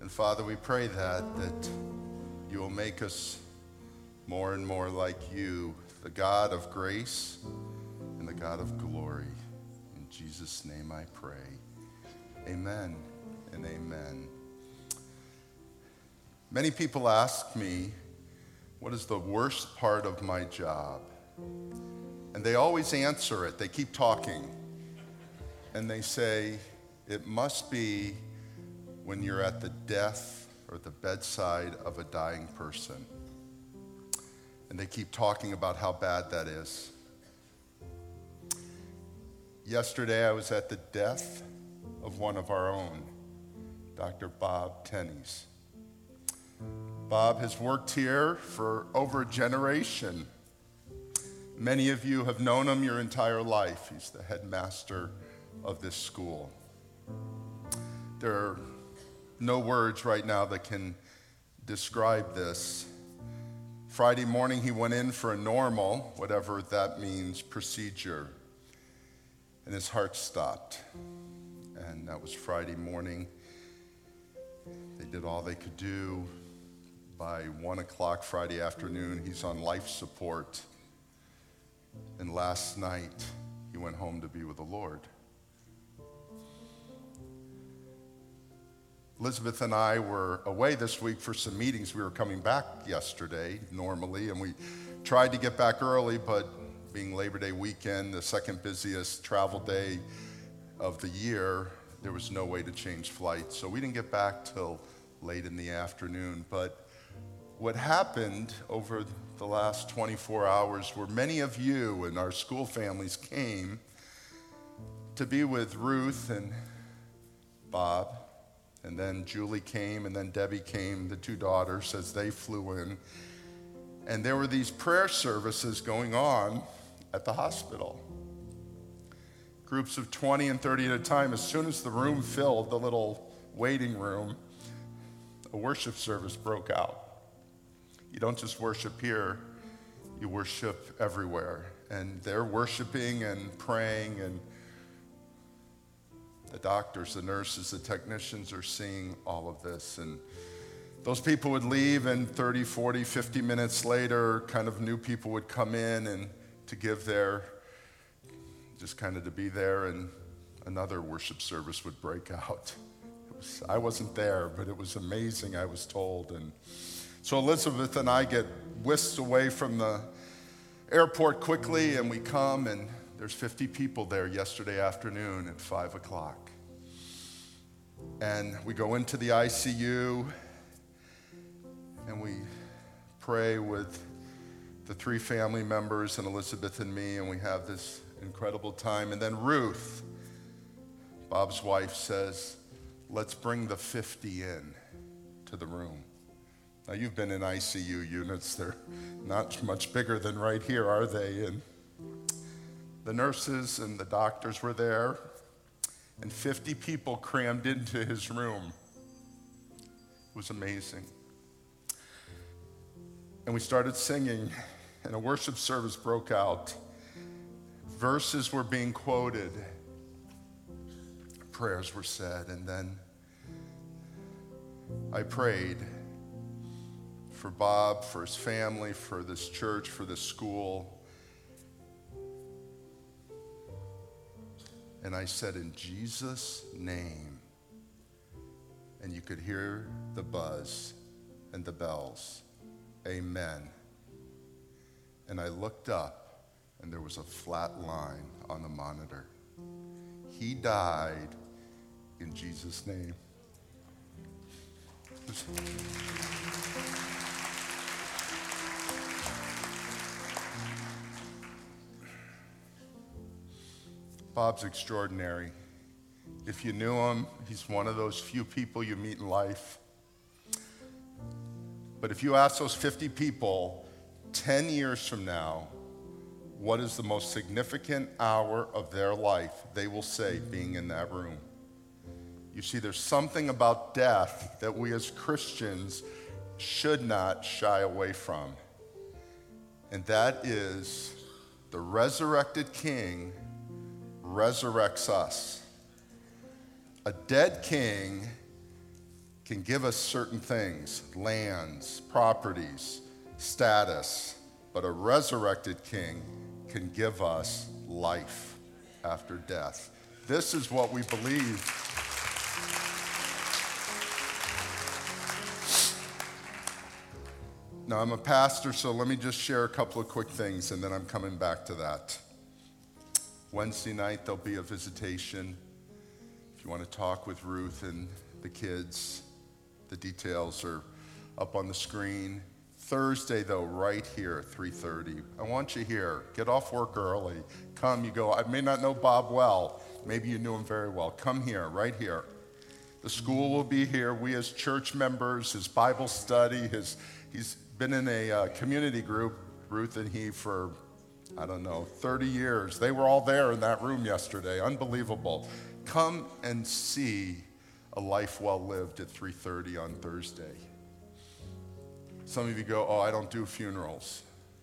And Father, we pray that you will make us more and more like you, the God of grace and the God of glory. In Jesus' name I pray. Amen and amen. Many people ask me, what is the worst part of my job? And they always answer it. They keep talking. And they say, it must be when you're at the death or the bedside of a dying person. And they keep talking about how bad that is. Yesterday, I was at the death of one of our own, Dr. Bob Tenney's. Bob has worked here for over a generation. Many of you have known him your entire life. He's the headmaster of this school. There are no words right now that can describe this. Friday morning, he went in for a normal, whatever that means, procedure, and his heart stopped. And that was Friday morning. They did all they could do. By 1 o'clock Friday afternoon, he's on life support. And last night, he went home to be with the Lord. Elizabeth and I were away this week for some meetings. We were coming back yesterday normally, and we tried to get back early, but being Labor Day weekend, the second busiest travel day of the year, there was no way to change flights. So we didn't get back till late in the afternoon. But what happened over the last 24 hours were many of you and our school families came to be with Ruth and Bob. And then Julie came, and then Debbie came, the two daughters, as they flew in. And there were these prayer services going on at the hospital. Groups of 20 and 30 at a time. As soon as the room filled, the little waiting room, a worship service broke out. You don't just worship here, you worship everywhere. And they're worshiping and praying, and the doctors, the nurses, the technicians are seeing all of this. And those people would leave, and 30, 40, 50 minutes later, kind of new people would come in and to give their, just kind of to be there, and another worship service would break out. I wasn't there, but it was amazing, I was told. And so Elizabeth and I get whisked away from the airport quickly, and we come, and there's 50 people there yesterday afternoon at 5 o'clock. And we go into the ICU, and we pray with the three family members and Elizabeth and me, and we have this incredible time. And then Ruth, Bob's wife, says, let's bring the 50 in to the room. Now, you've been in ICU units. They're not much bigger than right here, are they? And the nurses and the doctors were there, and 50 people crammed into his room. It was amazing. And we started singing, and a worship service broke out. Verses were being quoted. Prayers were said, and then I prayed for Bob, for his family, for this church, for this school. And I said, in Jesus' name. And you could hear the buzz and the bells. Amen. And I looked up, and there was a flat line on the monitor. He died in Jesus' name. Bob's extraordinary. If you knew him, he's one of those few people you meet in life. But if you ask those 50 people 10 years from now, what is the most significant hour of their life, they will say being in that room. You see, there's something about death that we as Christians should not shy away from. And that is the resurrected King resurrects us. A dead king can give us certain things, lands, properties, status, but a resurrected king can give us life after death. This is what we believe. Now, I'm a pastor, so let me just share a couple of quick things, and then I'm coming back to that. Wednesday night, there'll be a visitation. If you want to talk with Ruth and the kids, the details are up on the screen. Thursday, though, right here at 3:30. I want you here. Get off work early. Come, you go. I may not know Bob well. Maybe you knew him very well. Come here, right here. The school will be here. We as church members, his Bible study, he's been in a community group, Ruth and he, for, 30 years. They were all there in that room yesterday. Unbelievable. Come and see a life well lived at 3:30 on Thursday. Some of you go, oh, I don't do funerals.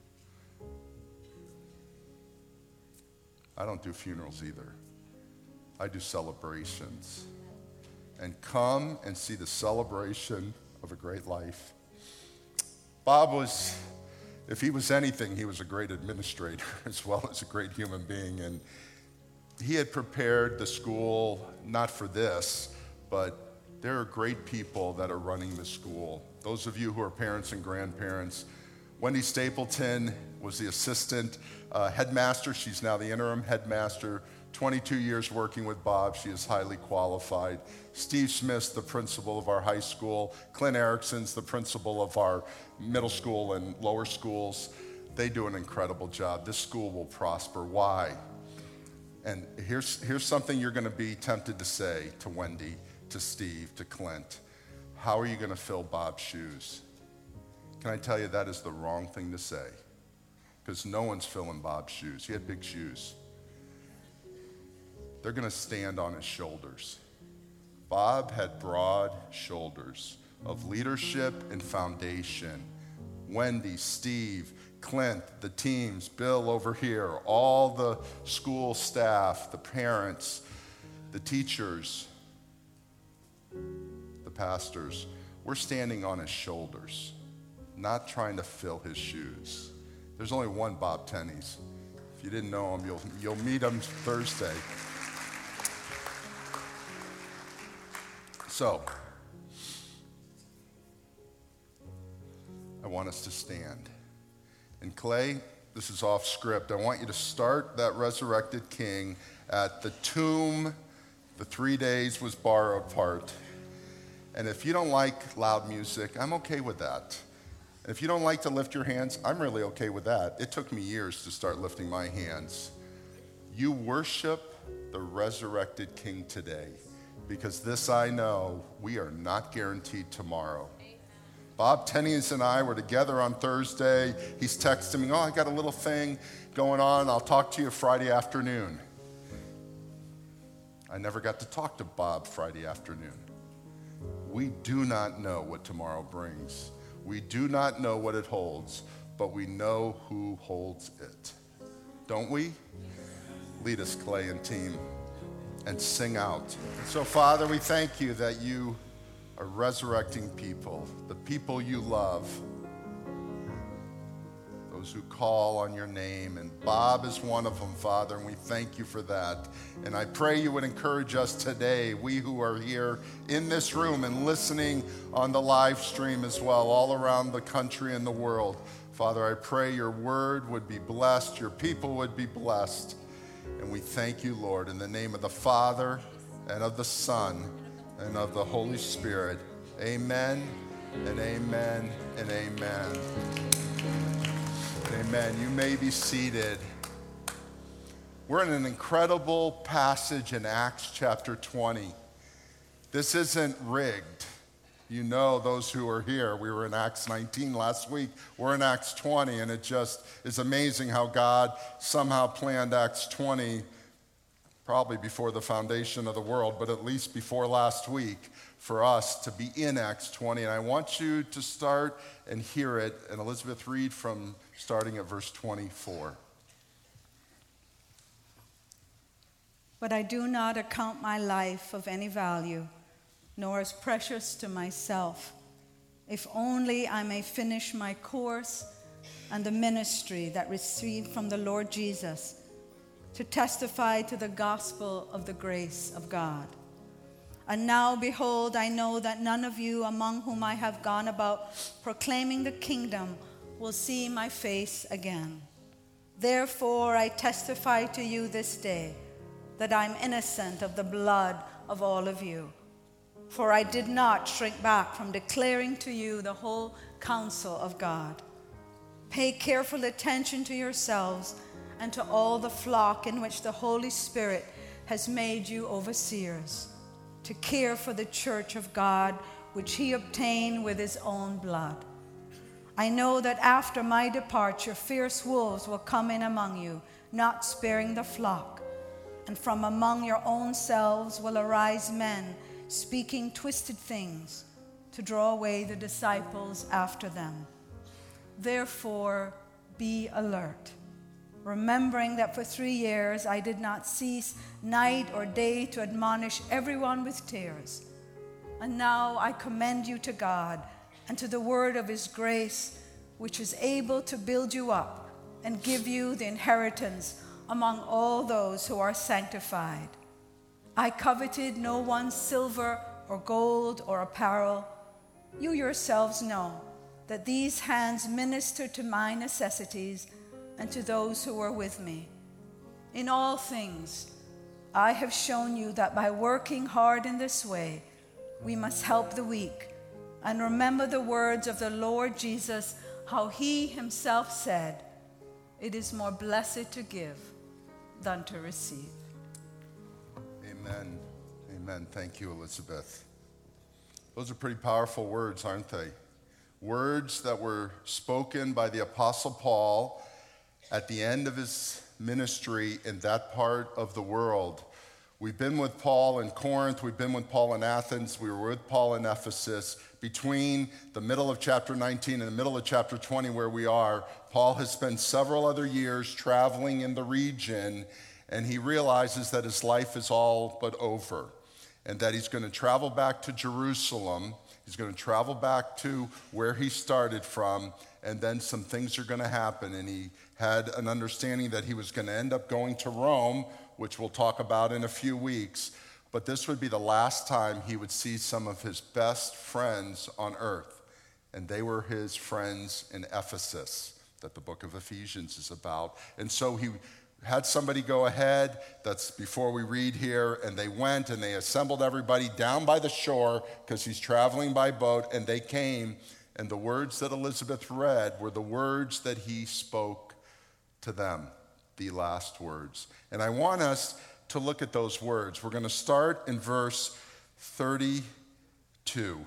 I don't do funerals either. I do celebrations. And come and see the celebration of a great life. Bob was, if he was anything, he was a great administrator as well as a great human being. And he had prepared the school, not for this, but there are great people that are running the school. Those of you who are parents and grandparents, Wendy Stapleton was the assistant headmaster. She's now the interim headmaster. 22 years working with Bob. She is highly qualified. Steve Smith's the principal of our high school. Clint Erickson's the principal of our middle school and lower schools. They do an incredible job. This school will prosper. Why? And here's something you're going to be tempted to say to Wendy, to Steve, to Clint. How are you going to fill Bob's shoes? Can I tell you that is the wrong thing to say? Because no one's filling Bob's shoes. He had big shoes. They're going to stand on his shoulders. Bob had broad shoulders of leadership and foundation. Wendy, Steve, Clint, the teams, Bill over here, all the school staff, the parents, the teachers, the pastors, we're standing on his shoulders, not trying to fill his shoes. There's only one Bob Tenney's. If you didn't know him, you'll meet him Thursday. So, I want us to stand. And Clay, this is off script. I want you to start that resurrected king at the tomb. The 3 days was borrowed part. And if you don't like loud music, I'm okay with that. And if you don't like to lift your hands, I'm really okay with that. It took me years to start lifting my hands. You worship the resurrected king today. Because this I know, we are not guaranteed tomorrow. Bob Tenney's and I were together on Thursday. He's texting me, I got a little thing going on. I'll talk to you Friday afternoon. I never got to talk to Bob Friday afternoon. We do not know what tomorrow brings. We do not know what it holds, but we know who holds it. Don't we? Lead us, Clay and team, and sing out. So, Father, we thank you that you are resurrecting people, the people you love, those who call on your name. And Bob is one of them, Father, and we thank you for that. And I pray you would encourage us today, we who are here in this room and listening on the live stream as well, all around the country and the world. Father, I pray your word would be blessed, your people would be blessed. And we thank you, Lord, in the name of the Father and of the Son and of the Holy Spirit. Amen and amen and amen. Amen. You may be seated. We're in an incredible passage in Acts chapter 20. This isn't rigged. You know, those who are here, we were in Acts 19 last week. We're in Acts 20, and it just is amazing how God somehow planned Acts 20, probably before the foundation of the world, but at least before last week, for us to be in Acts 20. And I want you to start and hear it, and Elizabeth, read from starting at verse 24. But I do not account my life of any value, nor as precious to myself, if only I may finish my course and the ministry that received from the Lord Jesus, to testify to the gospel of the grace of God. And now, behold, I know that none of you among whom I have gone about proclaiming the kingdom will see my face again. Therefore, I testify to you this day that I'm innocent of the blood of all of you. For I did not shrink back from declaring to you the whole counsel of God. Pay careful attention to yourselves and to all the flock in which the Holy Spirit has made you overseers, to care for the church of God, which he obtained with his own blood. I know that after my departure, fierce wolves will come in among you, not sparing the flock. And from among your own selves will arise men speaking twisted things to draw away the disciples after them. Therefore, be alert, remembering that for 3 years I did not cease night or day to admonish everyone with tears. And now I commend you to God and to the word of his grace, which is able to build you up and give you the inheritance among all those who are sanctified. I coveted no one's silver or gold or apparel. You yourselves know that these hands ministered to my necessities and to those who were with me. In all things, I have shown you that by working hard in this way, we must help the weak and remember the words of the Lord Jesus, how he himself said, "It is more blessed to give than to receive." Amen. Amen. Thank you, Elizabeth. Those are pretty powerful words, aren't they? Words that were spoken by the Apostle Paul at the end of his ministry in that part of the world. We've been with Paul in Corinth. We've been with Paul in Athens. We were with Paul in Ephesus. Between the middle of chapter 19 and the middle of chapter 20 where we are, Paul has spent several other years traveling in the region, and he realizes that his life is all but over and that he's going to travel back to Jerusalem. He's going to travel back to where he started from, and then some things are going to happen. And he had an understanding that he was going to end up going to Rome, which we'll talk about in a few weeks. But this would be the last time he would see some of his best friends on earth. And they were his friends in Ephesus, that the book of Ephesians is about. And so he had somebody go ahead, that's before we read here, and they went and they assembled everybody down by the shore because he's traveling by boat, and they came, and the words that Elizabeth read were the words that he spoke to them, the last words. And I want us to look at those words. We're going to start in verse 32.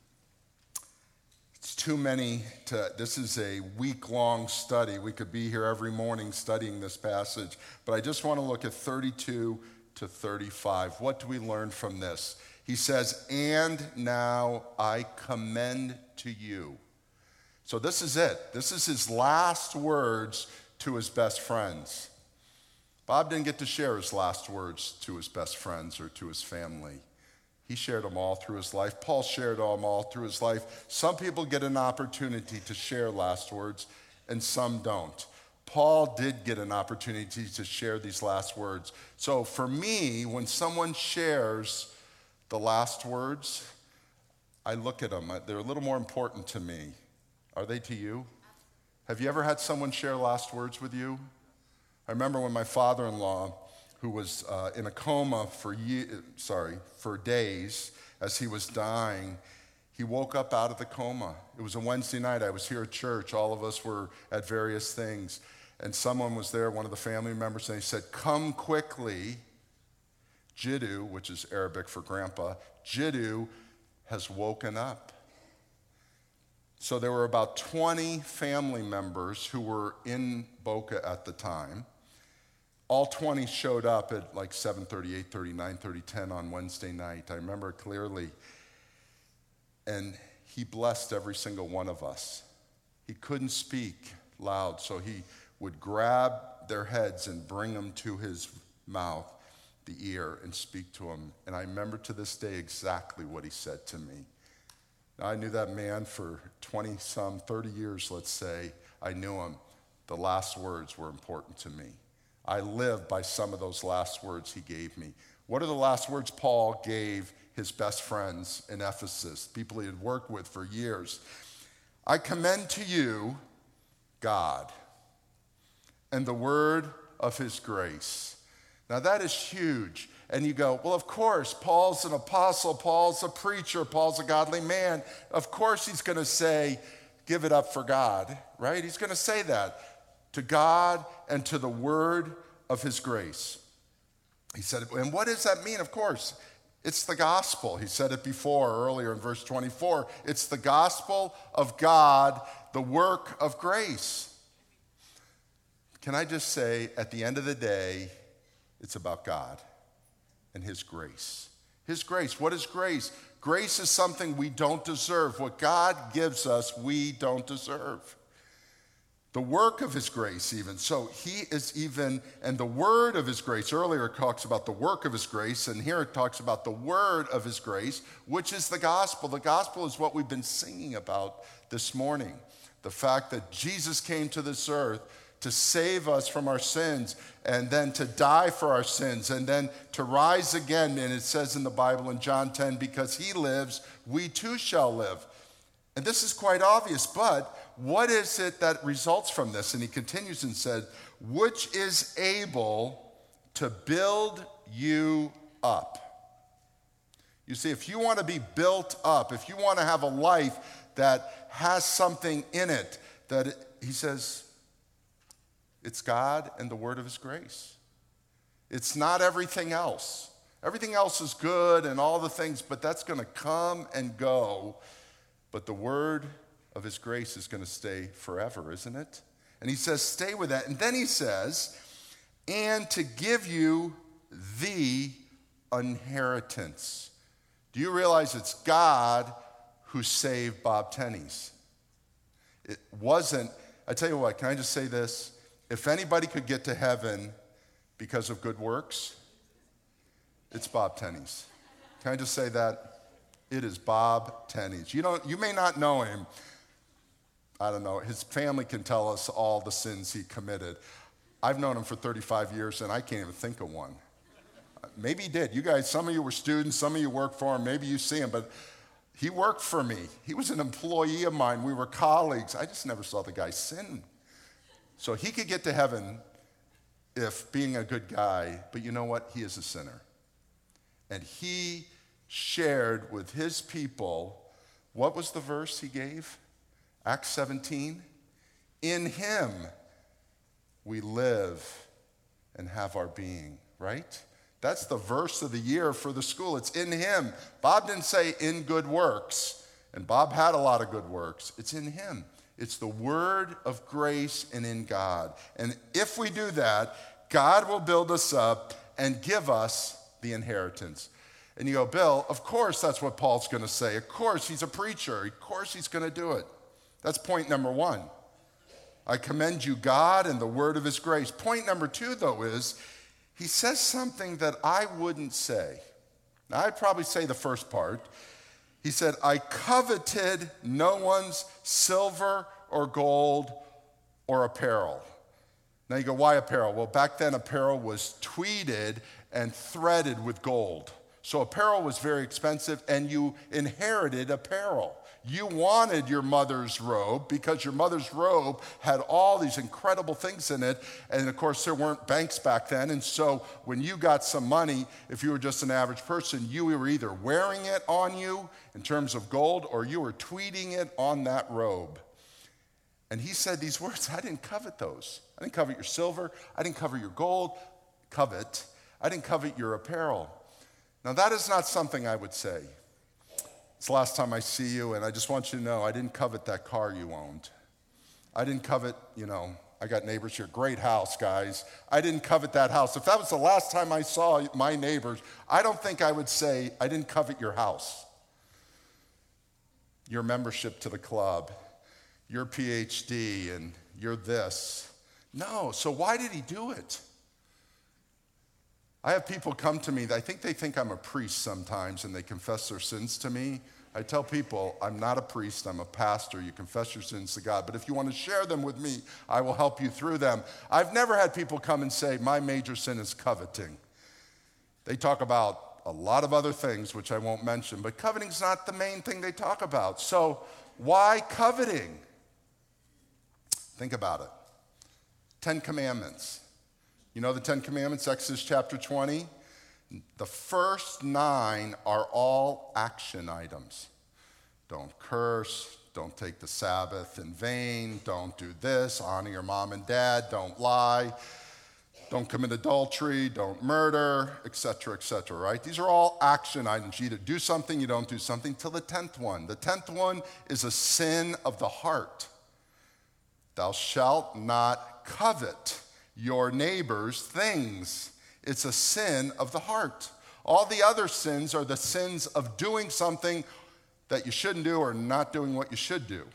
It's too many this is a week-long study. We could be here every morning studying this passage, but I just want to look at 32 to 35. What do we learn from this? He says, "And now I commend to you." So this is it. This is his last words to his best friends. Bob didn't get to share his last words to his best friends or to his family. He shared them all through his life. Paul shared them all through his life. Some people get an opportunity to share last words, and some don't. Paul did get an opportunity to share these last words. So for me, when someone shares the last words, I look at them. They're a little more important to me. Are they to you? Have you ever had someone share last words with you? I remember when my father-in-law, who was in a coma for days as he was dying, he woke up out of the coma. It was a Wednesday night. I was here at church. All of us were at various things. And someone was there, one of the family members, and he said, "Come quickly. Jiddu," which is Arabic for grandpa, Jiddu has woken up. So there were about 20 family members who were in Boca at the time. All 20 showed up at like 7:30, 8:30, 9:30, 10 on Wednesday night. I remember it clearly. And he blessed every single one of us. He couldn't speak loud, so he would grab their heads and bring them to his mouth, the ear and speak to him. And I remember to this day exactly what he said to me. Now, I knew that man for 20-some, 30 years, let's say. I knew him. The last words were important to me. I live by some of those last words he gave me. What are the last words Paul gave his best friends in Ephesus, people he had worked with for years? I commend to you God and the word of his grace. Now that is huge. And you go, well, of course, Paul's an apostle, Paul's a preacher, Paul's a godly man. Of course he's going to say, give it up for God, right? He's going to say that to God and to the word of his grace. He said, and what does that mean? Of course, it's the gospel. He said it before, earlier in verse 24. It's the gospel of God, the work of grace. Can I just say, at the end of the day, it's about God and his grace. His grace. What is grace? Grace is something we don't deserve. What God gives us, we don't deserve. The work of his grace even. So he is even, and the word of his grace. Earlier it talks about the work of his grace, and here it talks about the word of his grace, which is the gospel. The gospel is what we've been singing about this morning. The fact that Jesus came to this earth to save us from our sins, and then to die for our sins, and then to rise again. And it says in the Bible in John 10, because he lives, we too shall live. And this is quite obvious, but what is it that results from this? And he continues and said, which is able to build you up. You see, if you want to be built up, if you want to have a life that has something in it, he says, it's God and the word of his grace. It's not everything else. Everything else is good and all the things, but that's going to come and go. But the word of his grace is going to stay forever, isn't it? And he says, stay with that. And then he says, and to give you the inheritance. Do you realize it's God who saved Bob Tenney's? It wasn't, I tell you what, can I just say this? If anybody could get to heaven because of good works, it's Bob Tenney's. Can I just say that? It is Bob Tenney's. You may not know him. I don't know. His family can tell us all the sins he committed. I've known him for 35 years, and I can't even think of one. Maybe he did. You guys, some of you were students, some of you worked for him. Maybe you see him, but he worked for me. He was an employee of mine. We were colleagues. I just never saw the guy sin. So he could get to heaven if being a good guy, but you know what? He is a sinner. And he shared with his people, what was the verse he gave? Acts 17. In him we live and have our being, right? That's the verse of the year for the school. It's in him. Bob didn't say in good works, and Bob had a lot of good works. It's in him. It's the word of grace and in God. And if we do that, God will build us up and give us the inheritance. And you go, Bill, of course that's what Paul's going to say. Of course, he's a preacher. Of course he's going to do it. That's point number one. I commend you, God, and the word of his grace. Point number two, though, is he says something that I wouldn't say. Now, I'd probably say the first part. He said, I coveted no one's silver or gold or apparel. Now you go, why apparel? Well, back then apparel was tweeded and threaded with gold. So apparel was very expensive, and you inherited apparel. You wanted your mother's robe because your mother's robe had all these incredible things in it. And of course, there weren't banks back then. And so when you got some money, if you were just an average person, you were either wearing it on you in terms of gold, or you were tweeting it on that robe. And he said these words, I didn't covet those. I didn't covet your silver. I didn't covet your gold. I didn't covet your apparel. Now, that is not something I would say. It's the last time I see you, and I just want you to know I didn't covet that car you owned. I didn't covet, I got neighbors here. Great house, guys. I didn't covet that house. If that was the last time I saw my neighbors, I don't think I would say I didn't covet your house, your membership to the club, your PhD, and your this. No, so why did he do it? I have people come to me, I think they think I'm a priest sometimes, and they confess their sins to me. I tell people, I'm not a priest, I'm a pastor. You confess your sins to God, but if you want to share them with me, I will help you through them. I've never had people come and say, my major sin is coveting. They talk about a lot of other things, which I won't mention, but coveting's not the main thing they talk about. So why coveting? Think about it. 10 Commandments. You know the 10 Commandments, Exodus chapter 20? The first 9 are all action items. Don't curse, don't take the Sabbath in vain, don't do this, honor your mom and dad, don't lie, don't commit adultery, don't murder, etc., right? These are all action items. You either do something, you don't do something, till the 10th one. The 10th one is a sin of the heart. Thou shalt not covet your neighbor's things. It's a sin of the heart. All the other sins are the sins of doing something that you shouldn't do or not doing what you should do.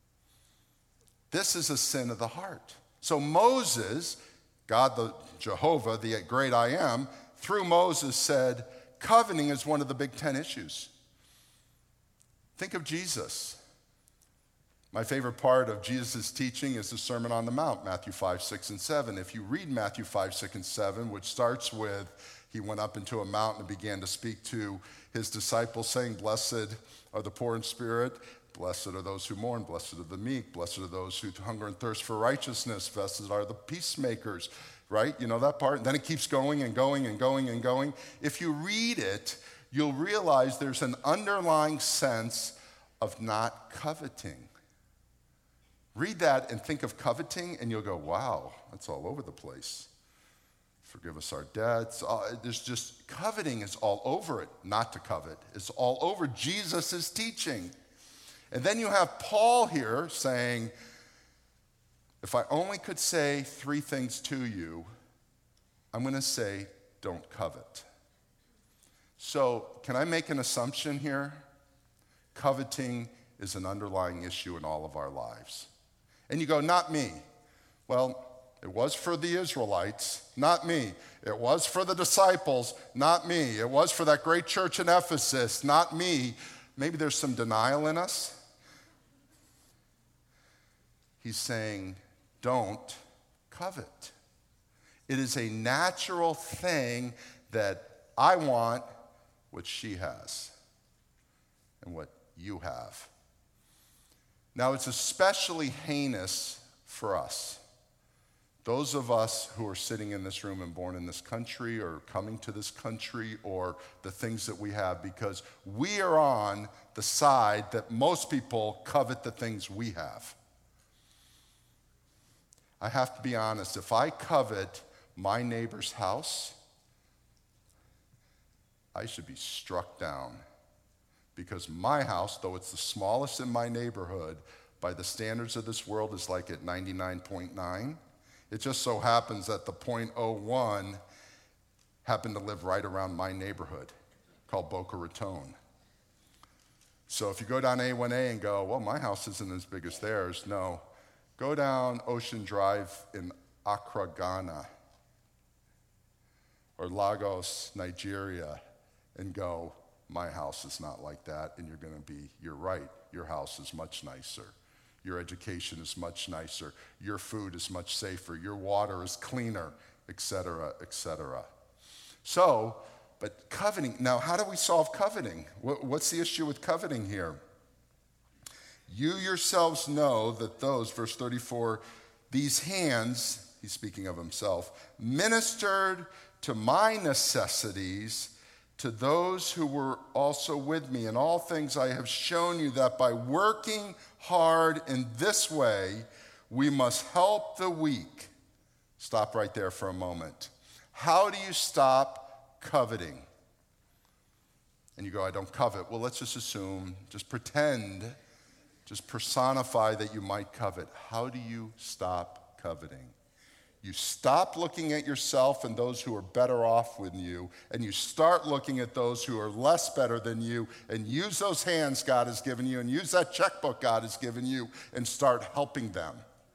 This is a sin of the heart. So Moses, God the Jehovah, the great I am, through Moses said, coveting is one of the big 10 issues. Think of Jesus. My favorite part of Jesus' teaching is the Sermon on the Mount, Matthew 5, 6, and 7. If you read Matthew 5, 6, and 7, which starts with, he went up into a mountain and began to speak to his disciples, saying, blessed are the poor in spirit, blessed are those who mourn, blessed are the meek, blessed are those who hunger and thirst for righteousness, blessed are the peacemakers, right? You know that part? And then it keeps going and going and going and going. If you read it, you'll realize there's an underlying sense of not coveting. Read that and think of coveting, and you'll go, wow, that's all over the place. Forgive us our debts. There's just, coveting is all over it. Not to covet. It's all over Jesus' teaching. And then you have Paul here saying, if I only could say 3 things to you, I'm going to say, don't covet. So can I make an assumption here? Coveting is an underlying issue in all of our lives. And you go, not me. Well, it was for the Israelites, not me. It was for the disciples, not me. It was for that great church in Ephesus, not me. Maybe there's some denial in us. He's saying, don't covet. It is a natural thing that I want what she has and what you have. Now, it's especially heinous for us. Those of us who are sitting in this room and born in this country or coming to this country or the things that we have, because we are on the side that most people covet the things we have. I have to be honest, if I covet my neighbor's house, I should be struck down. Because my house, though it's the smallest in my neighborhood, by the standards of this world is like at 99.9. It just so happens that the 0.01 happened to live right around my neighborhood, called Boca Raton. So if you go down A1A and go, well, my house isn't as big as theirs, no. Go down Ocean Drive in Accra, Ghana, or Lagos, Nigeria, and go, my house is not like that, and you're right, your house is much nicer. Your education is much nicer. Your food is much safer. Your water is cleaner, et cetera, et cetera. So, but coveting, now how do we solve coveting? What's the issue with coveting here? You yourselves know that those, verse 34, these hands, he's speaking of himself, ministered to my necessities to those who were also with me. In all things I have shown you that by working hard in this way, we must help the weak. Stop right there for a moment. How do you stop coveting? And you go, I don't covet. Well, let's just assume, just pretend, just personify that you might covet. How do you stop coveting? You stop looking at yourself and those who are better off than you, and you start looking at those who are less better than you, and use those hands God has given you, and use that checkbook God has given you, and start helping them.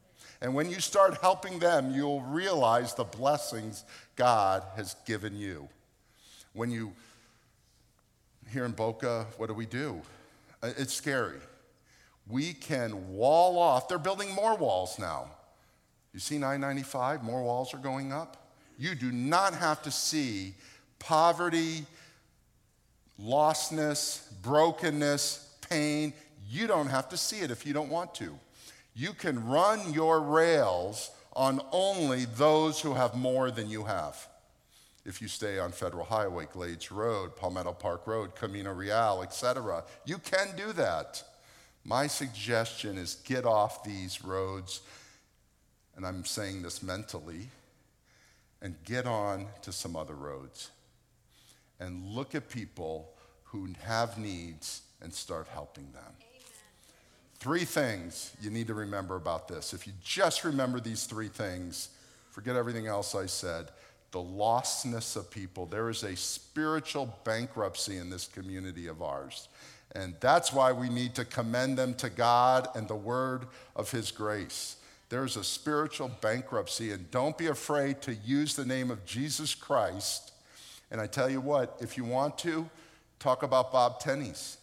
And when you start helping them, you'll realize the blessings God has given you. When you, here in Boca, what do? It's scary. We can wall off. They're building more walls now. You see 995, more walls are going up. You do not have to see poverty, lostness, brokenness, pain. You don't have to see it if you don't want to. You can run your rails on only those who have more than you have. If you stay on Federal Highway, Glades Road, Palmetto Park Road, Camino Real, etc., you can do that. My suggestion is get off these roads, and I'm saying this mentally, and get on to some other roads and look at people who have needs and start helping them. Amen. 3 things you need to remember about this. If you just remember these 3 things, forget everything else I said. The lostness of people. There is a spiritual bankruptcy in this community of ours. And that's why we need to commend them to God and the word of his grace. There's a spiritual bankruptcy, and don't be afraid to use the name of Jesus Christ. And I tell you what, if you want to, talk about Bob Tenney's.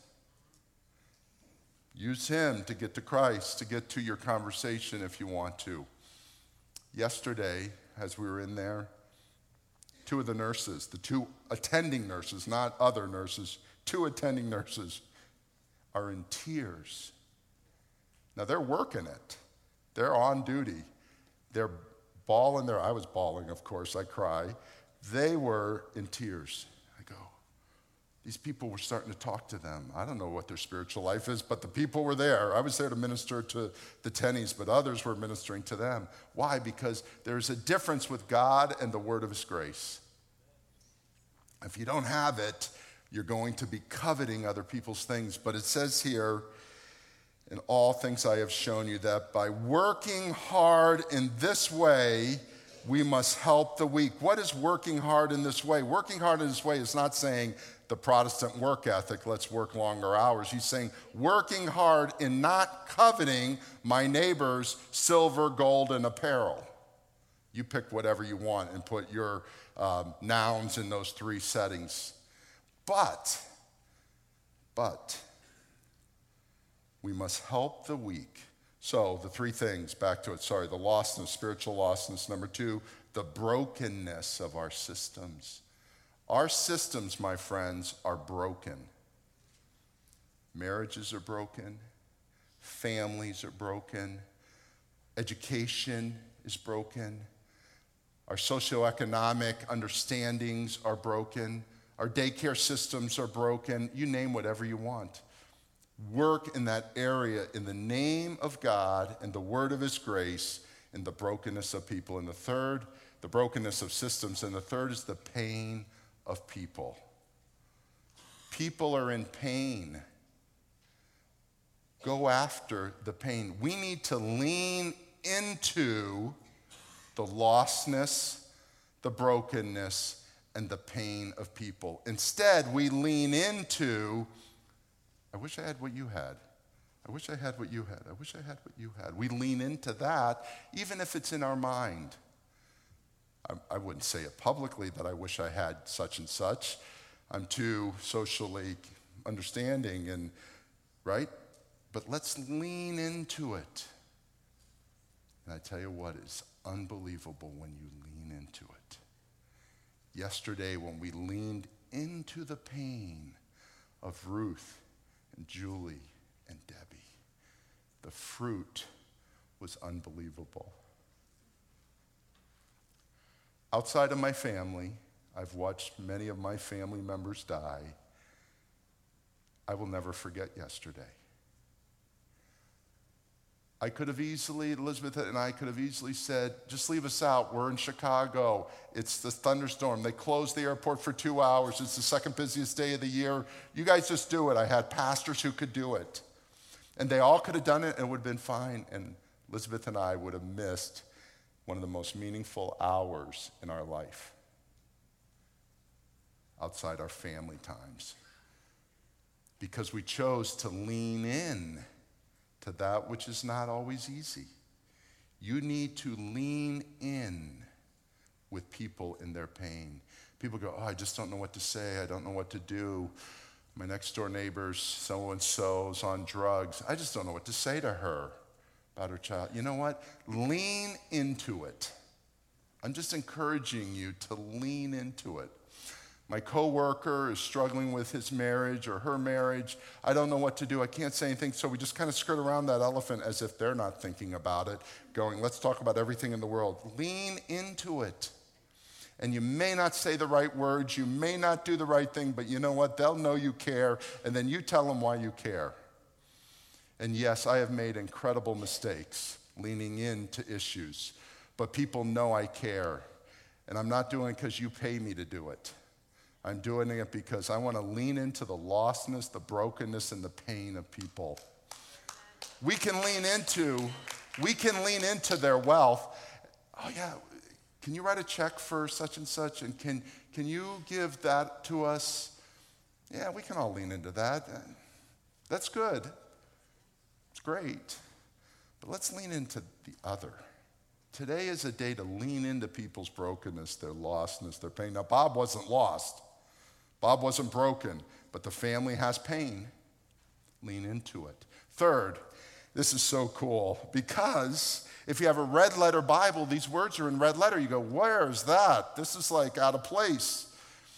Use him to get to Christ, to get to your conversation if you want to. Yesterday, as we were in there, 2 of the nurses, the 2 attending nurses, not other nurses, 2 attending nurses are in tears. Now, they're working it. They're on duty. They're bawling there. I was bawling, of course. I cry. They were in tears. I go, these people were starting to talk to them. I don't know what their spiritual life is, but the people were there. I was there to minister to the Tennies, but others were ministering to them. Why? Because there's a difference with God and the word of his grace. If you don't have it, you're going to be coveting other people's things. But it says here, in all things I have shown you, that by working hard in this way, we must help the weak. What is working hard in this way? Working hard in this way is not saying the Protestant work ethic, let's work longer hours. He's saying working hard in not coveting my neighbor's silver, gold, and apparel. You pick whatever you want and put your nouns in those 3 settings. But, we must help the weak. So the 3 things, back to it, the lostness, spiritual lostness. Number 2, the brokenness of our systems. Our systems, my friends, are broken. Marriages are broken. Families are broken. Education is broken. Our socioeconomic understandings are broken. Our daycare systems are broken. You name whatever you want. Work in that area in the name of God and the word of his grace in the brokenness of people. And the third, the brokenness of systems. And the third is the pain of people. People are in pain. Go after the pain. We need to lean into the lostness, the brokenness, and the pain of people. Instead, we lean into, I wish I had what you had. I wish I had what you had. I wish I had what you had. We lean into that, even if it's in our mind. I wouldn't say it publicly that I wish I had such and such. I'm too socially understanding and, right? But let's lean into it. And I tell you what, it's unbelievable when you lean into it. Yesterday, when we leaned into the pain of Ruth and Julie and Debbie, the fruit was unbelievable. Outside of my family, I've watched many of my family members die. I will never forget yesterday. I could have easily, Elizabeth and I could have easily said, just leave us out. We're in Chicago. It's the thunderstorm. They closed the airport for 2 hours. It's the second busiest day of the year. You guys just do it. I had pastors who could do it. And they all could have done it and it would have been fine. And Elizabeth and I would have missed one of the most meaningful hours in our life outside our family times because we chose to lean in to that which is not always easy. You need to lean in with people in their pain. People go, oh, I just don't know what to say. I don't know what to do. My next door neighbor's so-and-so's on drugs. I just don't know what to say to her about her child. You know what? Lean into it. I'm just encouraging you to lean into it. My coworker is struggling with his marriage or her marriage. I don't know what to do. I can't say anything. So we just kind of skirt around that elephant as if they're not thinking about it, going, let's talk about everything in the world. Lean into it. And you may not say the right words. You may not do the right thing, but you know what? They'll know you care, and then you tell them why you care. And yes, I have made incredible mistakes leaning into issues, but people know I care. And I'm not doing it because you pay me to do it. I'm doing it because I want to lean into the lostness, the brokenness, and the pain of people. We can lean into their wealth. Oh yeah, can you write a check for such and such? And can you give that to us? Yeah, we can all lean into that. That's good. It's great. But let's lean into the other. Today is a day to lean into people's brokenness, their lostness, their pain. Now, Bob wasn't lost. Bob wasn't broken, but the family has pain. Lean into it. Third, this is so cool because if you have a red letter Bible, these words are in red letter. You go, where is that? This is like out of place.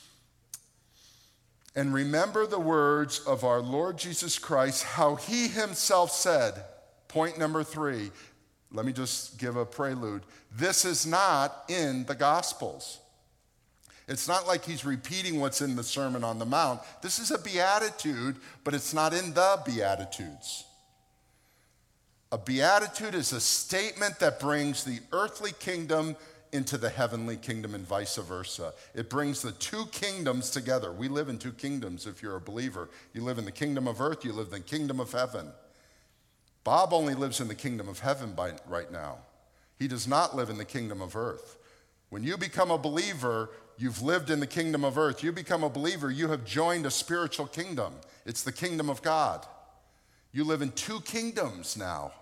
And remember the words of our Lord Jesus Christ, how he himself said, point number 3, let me just give a prelude. This is not in the Gospels. It's not like he's repeating what's in the Sermon on the Mount. This is a beatitude, but it's not in the Beatitudes. A beatitude is a statement that brings the earthly kingdom into the heavenly kingdom and vice versa. It brings the two kingdoms together. We live in two kingdoms if you're a believer. You live in the kingdom of earth, you live in the kingdom of heaven. Bob only lives in the kingdom of heaven right now. He does not live in the kingdom of earth. When you become a believer, you've lived in the kingdom of earth. You become a believer, you have joined a spiritual kingdom. It's the kingdom of God. You live in two kingdoms now.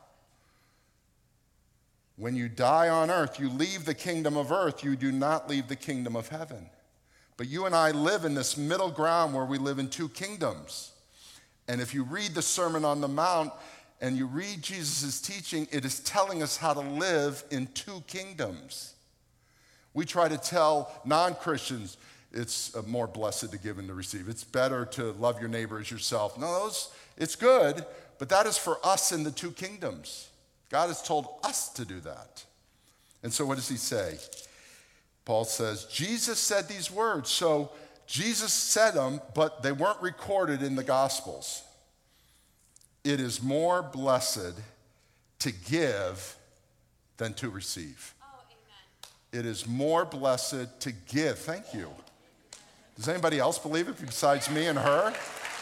When you die on earth, you leave the kingdom of earth. You do not leave the kingdom of heaven. But you and I live in this middle ground where we live in two kingdoms. And if you read the Sermon on the Mount and you read Jesus' teaching, it is telling us how to live in two kingdoms. We try to tell non-Christians it's more blessed to give than to receive. It's better to love your neighbor as yourself. No, it's good, but that is for us in the two kingdoms. God has told us to do that. And so what does he say? Paul says, Jesus said these words. So Jesus said them, but they weren't recorded in the Gospels. It is more blessed to give than to receive. It is more blessed to give. Thank you. Does anybody else believe it besides me and her?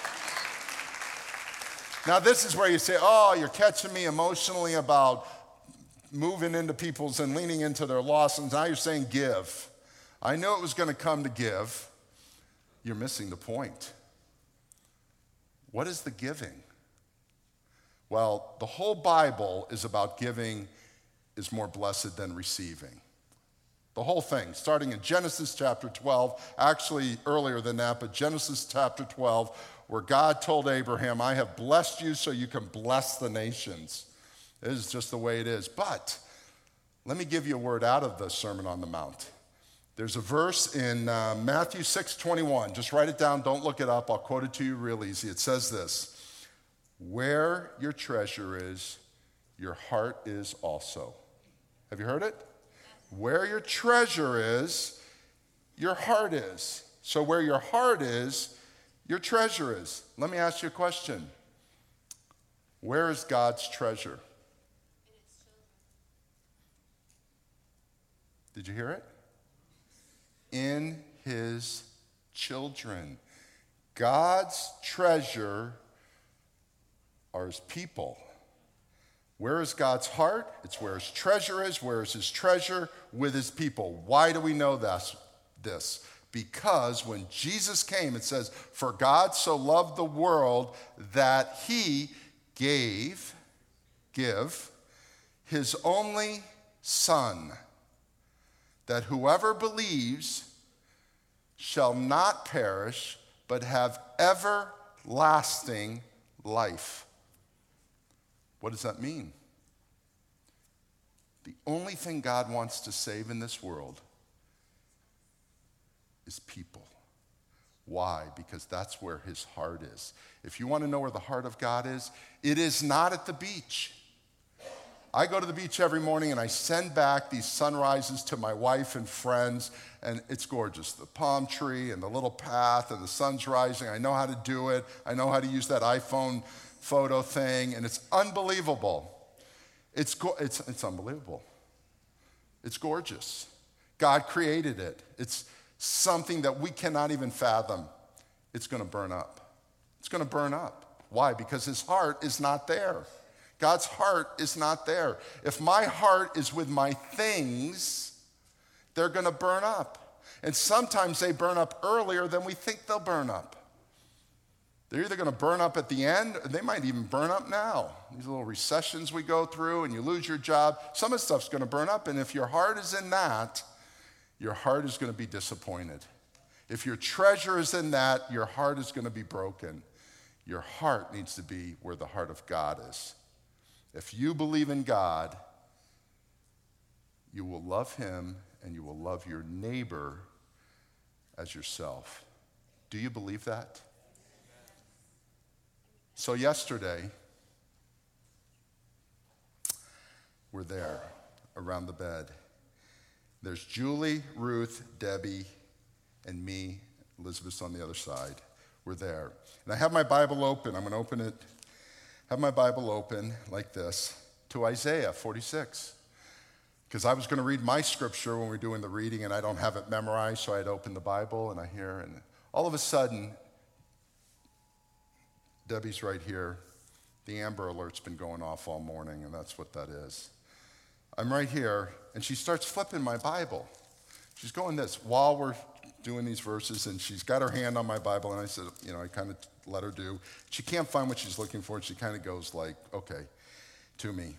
Now, this is where you say, oh, you're catching me emotionally about moving into people's and leaning into their loss, and now you're saying give. I knew it was going to come to give. You're missing the point. What is the giving? Well, the whole Bible is about giving is more blessed than receiving. The whole thing, starting in Genesis chapter 12, actually earlier than that, but Genesis chapter 12, where God told Abraham, I have blessed you so you can bless the nations. It is just the way it is. But let me give you a word out of the Sermon on the Mount. There's a verse in Matthew 6:21. Just write it down. Don't look it up. I'll quote it to you real easy. It says this, where your treasure is, your heart is also. Have you heard it? Where your treasure is, your heart is. So where your heart is, your treasure is. Let me ask you a question. Where is God's treasure? Did you hear it? In his children. God's treasure are his people. Where is God's heart? It's where his treasure is. Where is his treasure? With his people. Why do we know this? Because when Jesus came, it says, for God so loved the world that he give his only Son, that whoever believes shall not perish, but have everlasting life. What does that mean? The only thing God wants to save in this world is people. Why? Because that's where his heart is. If you want to know where the heart of God is, it is not at the beach. I go to the beach every morning and I send back these sunrises to my wife and friends, and it's gorgeous. The palm tree and the little path and the sun's rising. I know how to do it. I know how to use that iPhone photo thing, and it's unbelievable. It's unbelievable. It's gorgeous. God created it. It's something that we cannot even fathom. It's going to burn up. It's going to burn up. Why? Because his heart is not there. God's heart is not there. If my heart is with my things, they're going to burn up. And sometimes they burn up earlier than we think they'll burn up. They're either going to burn up at the end, or they might even burn up now. These little recessions we go through and you lose your job, some of the stuff's going to burn up. And if your heart is in that, your heart is going to be disappointed. If your treasure is in that, your heart is going to be broken. Your heart needs to be where the heart of God is. If you believe in God, you will love him and you will love your neighbor as yourself. Do you believe that? So yesterday, we're there around the bed. There's Julie, Ruth, Debbie, and me. Elizabeth's on the other side. We're there. And I have my Bible open. I'm going to open it. Have my Bible open like this to Isaiah 46. Because I was going to read my scripture when we were doing the reading, and I don't have it memorized, so I had opened the Bible, and I hear, and all of a sudden, Debbie's right here. The Amber Alert's been going off all morning, and that's what that is. I'm right here, and she starts flipping my Bible. She's going this while we're doing these verses, and she's got her hand on my Bible, and I said, I kind of let her do. She can't find what she's looking for, and she kind of goes like, okay, to me.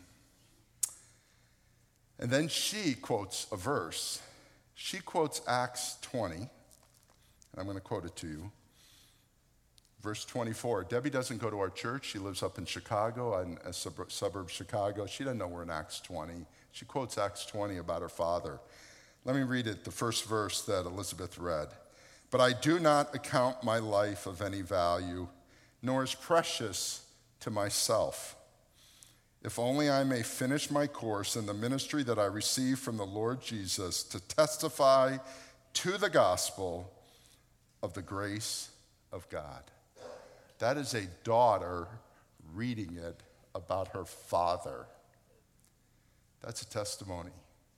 And then she quotes a verse. She quotes Acts 20, and I'm going to quote it to you. Verse 24, Debbie doesn't go to our church. She lives up in Chicago, in a suburb of Chicago. She doesn't know we're in Acts 20. She quotes Acts 20 about her father. Let me read it, the first verse that Elizabeth read. But I do not account my life of any value, nor as precious to myself, if only I may finish my course in the ministry that I received from the Lord Jesus to testify to the gospel of the grace of God. That is a daughter reading it about her father. That's a testimony.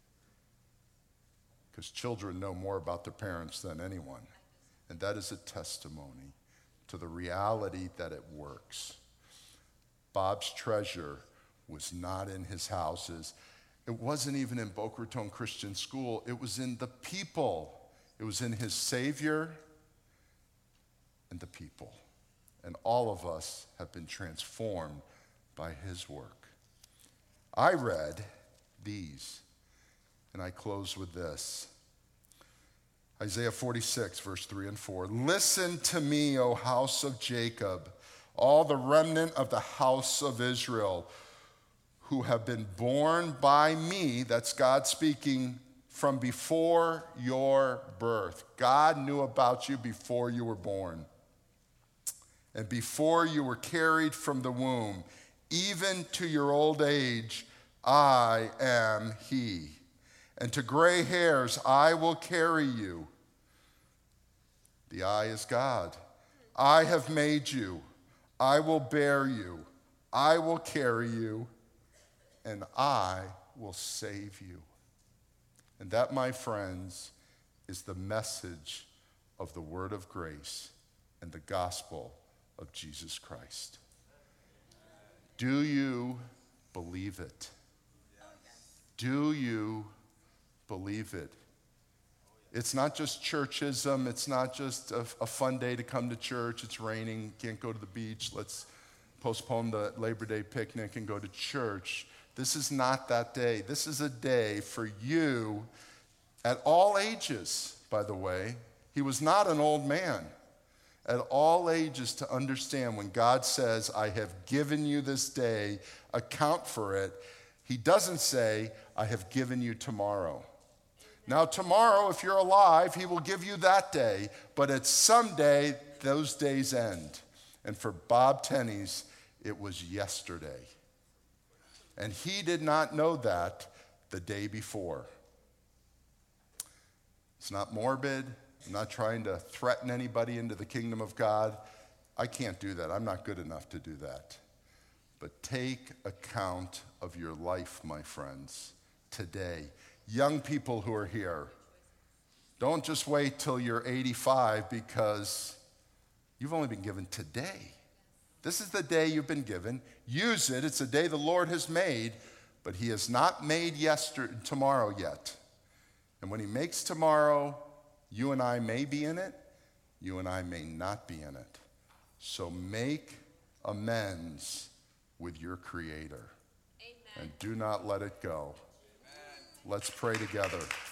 Because children know more about their parents than anyone. And that is a testimony to the reality that it works. Bob's treasure was not in his houses. It wasn't even in Boca Raton Christian School. It was in the people. It was in his Savior and the people. And all of us have been transformed by his work. I read these, and I close with this. Isaiah 46, verse 3 and 4. Listen to me, O house of Jacob, all the remnant of the house of Israel, who have been born by me, that's God speaking, from before your birth. God knew about you before you were born. And before you were carried from the womb, even to your old age, I am he. And to gray hairs, I will carry you. The I is God. I have made you. I will bear you. I will carry you. And I will save you. And that, my friends, is the message of the word of grace and the gospel of Jesus Christ. Do you believe it? Do you believe it? It's not just churchism. It's not just a fun day to come to church. It's raining, can't go to the beach. Let's postpone the Labor Day picnic and go to church. This is not that day. This is a day for you at all ages, by the way. He was not an old man. At all ages, to understand when God says, I have given you this day, account for it. He doesn't say, I have given you tomorrow. Now, tomorrow, if you're alive, he will give you that day, but at some day, those days end. And for Bob Tenney's, it was yesterday. And he did not know that the day before. It's not morbid. I'm not trying to threaten anybody into the kingdom of God. I can't do that. I'm not good enough to do that. But take account of your life, my friends, today. Young people who are here, don't just wait till you're 85 because you've only been given today. This is the day you've been given. Use it. It's a day the Lord has made, but he has not made tomorrow yet. And when he makes tomorrow, you and I may be in it. You and I may not be in it. So make amends with your Creator. Amen. And do not let it go. Amen. Let's pray together.